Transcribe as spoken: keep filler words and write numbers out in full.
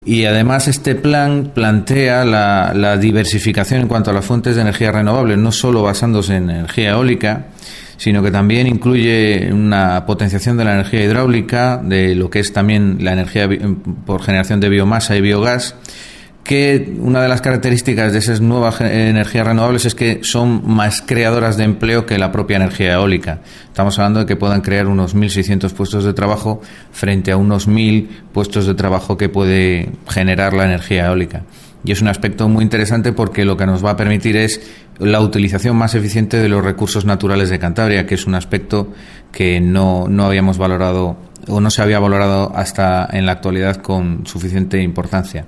Y además este plan plantea la, la diversificación en cuanto a las fuentes de energía renovable, no solo basándose en energía eólica, sino que también incluye una potenciación de la energía hidráulica, de lo que es también la energía por generación de biomasa y biogás, que una de las características de esas nuevas energías renovables es que son más creadoras de empleo que la propia energía eólica. Estamos hablando de que puedan crear unos mil seiscientos puestos de trabajo frente a unos mil puestos de trabajo que puede generar la energía eólica. Y es un aspecto muy interesante porque lo que nos va a permitir es la utilización más eficiente de los recursos naturales de Cantabria, que es un aspecto que no, no habíamos valorado o no se había valorado hasta en la actualidad con suficiente importancia.